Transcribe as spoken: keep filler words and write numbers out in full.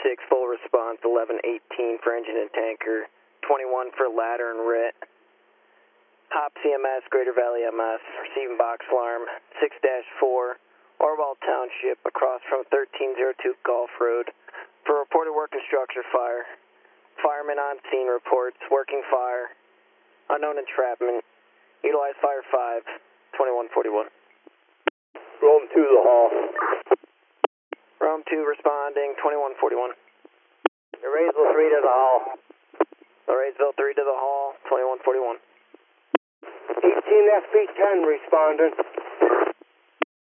six, full response, eleven eighteen for engine and tanker, twenty-one for ladder and R I T. Hop C M S, Greater Valley M S, receiving box alarm, six dash four, Orwell Township, across from thirteen oh two Gulf Road, for reported working structure fire. Fireman on scene reports, working fire, unknown entrapment, utilize fire five, twenty-one forty-one. Rome two to the hall. Rome two responding, twenty-one forty-one. Raysville three to the hall. Raysville three to the hall, twenty-one forty-one. eighteen F B ten responding.